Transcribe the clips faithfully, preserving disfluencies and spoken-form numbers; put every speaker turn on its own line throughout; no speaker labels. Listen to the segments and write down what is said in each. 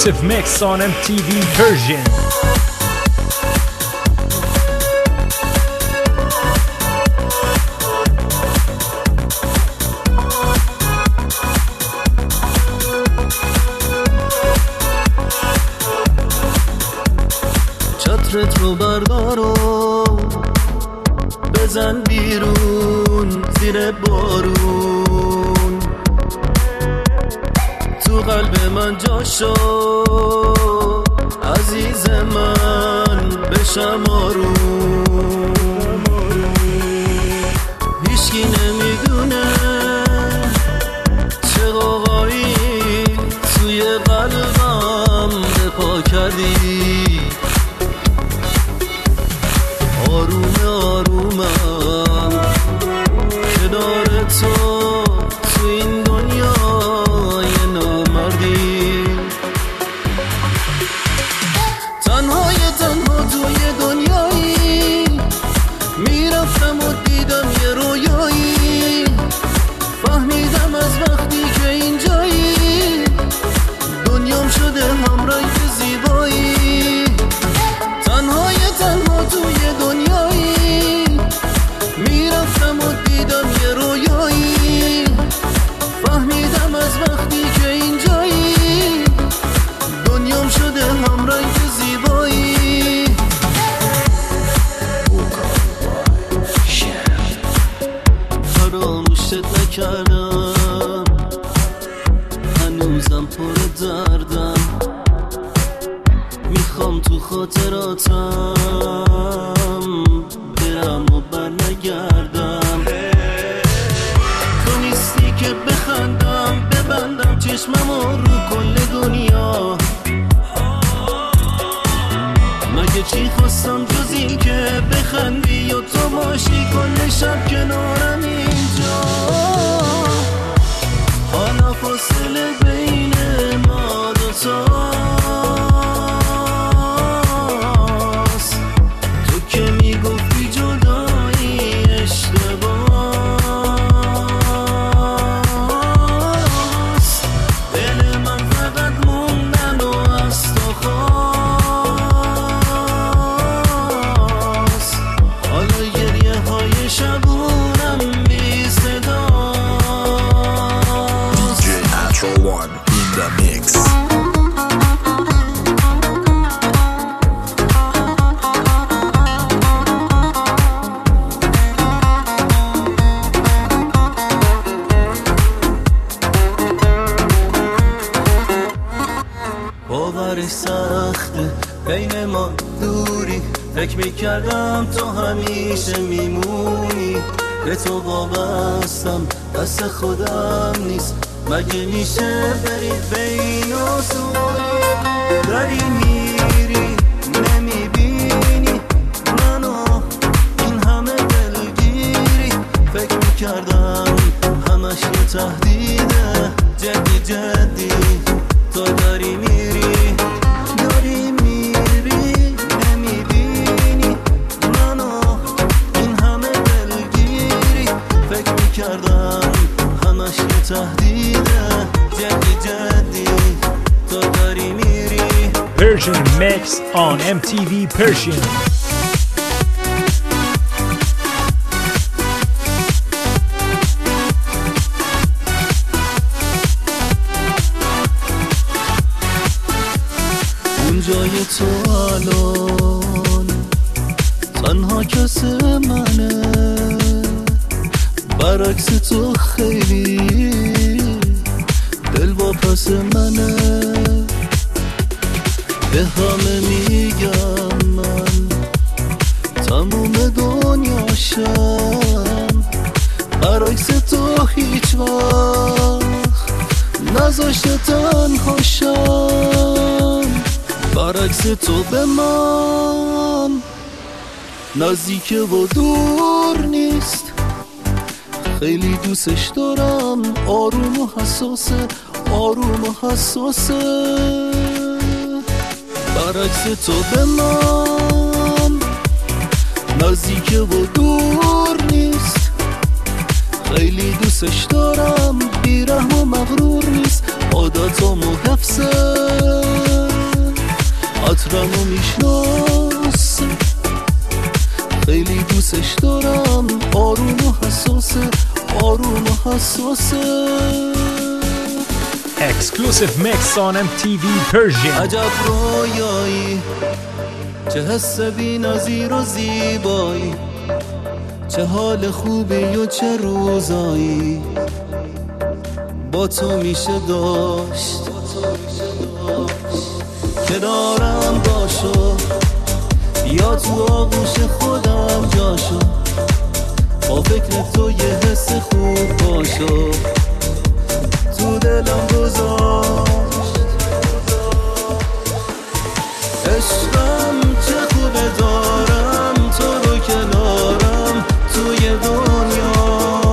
exclusive mix on M T V Persian.
چترت رو بردارو بزن بیرون زیر بارون، تو قلب من جاشو عزیز من بشم آروم. هیچکی نمیدونه چه قوقایی توی قلبم بپا کردی. آروم آرومم کنار تو تو این دنیای نامردی. تنهای تنها توی دنیایی میرفتم و دیدم یه رویایی، فهمیدم از وقتی که اینجایی دنیام شده همراه زیبایی. تنهای تنها توی دنیایی میرفتم و دیدم یه رویایی، فهمیدم از وقتی که اینجایی دنیام شده همرنگ زیبایی. فراموشت نکردم هنوزم پر دردم، میخوام تو خاطراتم برم و بر نگردم. تو نیستی که بخندم ببندم چشمم رو کل دنیا. مگه چی خواستم جز این که بخندی و تو باشی کل شب کنارم اینجا. حالا فاصله بین ما دوتا باورش سخته بین ما دوری، فکر میکردم تو همیشه میمونی. به تو وابستم دست خودم نیست، مگه میشه بری بین آسمونی. داری میری نمیبینی منو این همه دلگیری، فکر میکردم همش یه تهدیده. جدی جدی تو داری میری داری میری نمیبینی منو این همه دلگیری، فکر میکردم همش یه تهدیده. جدی جدی تو داری میری.
Persian mix on M T V Persian.
جای تو الان تنها کس منه، برعکس تو خیلی دل واپس منه. به همه میگم من تموم دنیاشم، برعکس تو هیچ وقت نذاشته تنهاشم. برعکس تو به من نزدیک و دور نیست، خیلی دوستش دارم. آروم و حساسه آروم و حساسه، برعکس تو به من نزدیک و دور نیست، خیلی دوستش دارم. بیرحم و مغرور نیست، عاداتامو حفظه عطرمو میشناسه خیلی دوستش دارم آروم و حساسه آروم و حساسه
Exclusive mix on M T V Persian.
عجب رویایی چه حس بی نظیر و زیبایی چه حال خوبی و چه روزایی با تو میشه داشت کنارم باشو یا تو آغوش خودم جاشو با فکر تو یه حس خوب باشو تو دلم گذاشت عشقم چه خوبه دارم تو رو کنارم توی دنیا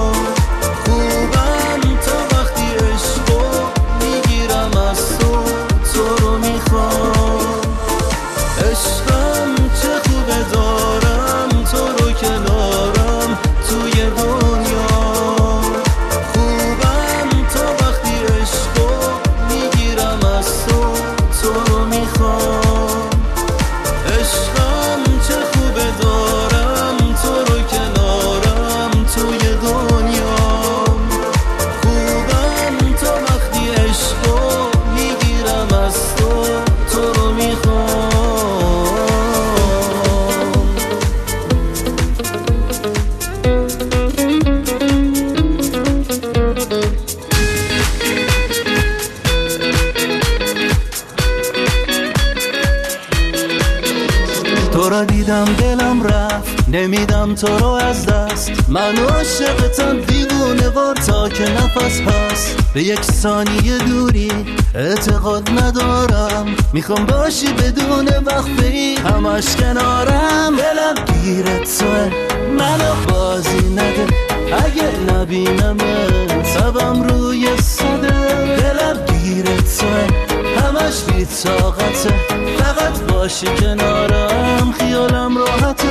خوبم تا وقتی عشقو میگیرم از تو تو رو میخوام عشقم چه خوبه دارم تو رو کنارم توی دنیا خوبم تا وقتی عشقو میگیرم از تو تو رو میخوام عشقم چه خوبه دارم تو رو کنارم توی دنیا خوبم تا وقتی عشقو میگیرم از تو تو رو میخوام تو را دیدم دلم رفت نمیدم تو رو از دست من عاشقتم دیوونه وار تا که نفس هست به یک ثانیه دوری اعتقاد ندارم میخوام باشی بدون وقفه‌ای همش کنارم دلم گیرت توه منو بازی نده اگه نبینمت سبم روی صده دلم گیرت توه همش بی طاقته فقط باشی کنارم خیالم راحته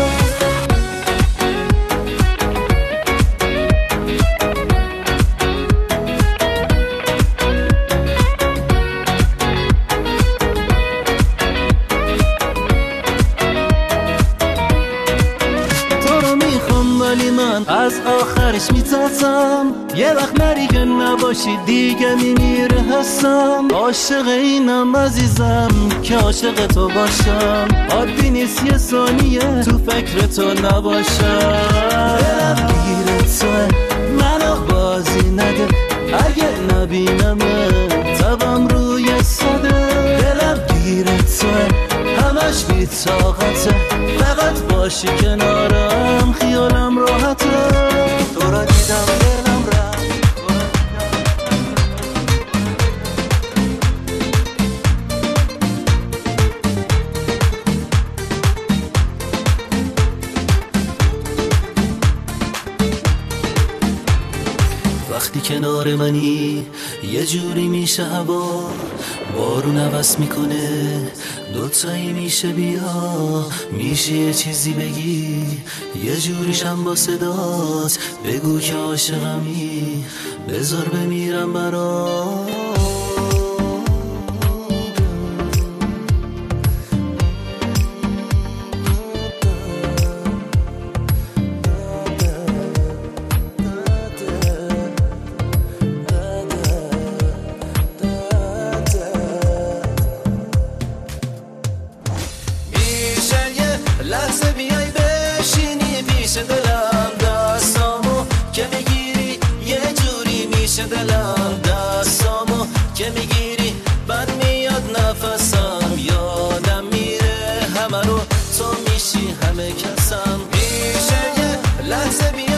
تو رو میخوام ولی من از آخرش میترسم یه وقت نری که نباشی دیگه میمیره هستم عاشق اینم عزیزم که عاشق تو باشم عادی نیست یه ثانیه تو فکر تو نباشم دلم گیرت توه منو بازی نده اگه نبینمت تبم روی صده دلم گیرت توه همش بی طاقته فقط باشی کنارم خیالم راحته تو را دیدم دلم رفت وقتی کنار منی یه جوری میشه هوا بارون عوض میکنه دوتایی میشه بیا میشه یه چیزی بگی یه جوریشم با صدات بگو که عاشقمی بذار بمیرم برات لحظه بیای بشینی پیش دلم دستامو که میگیری یه جوری میشه دلم دستامو که میگیری بد میاد نفسم یادم میره همه رو تو میشی همه کسم میشه یه لحظه بیای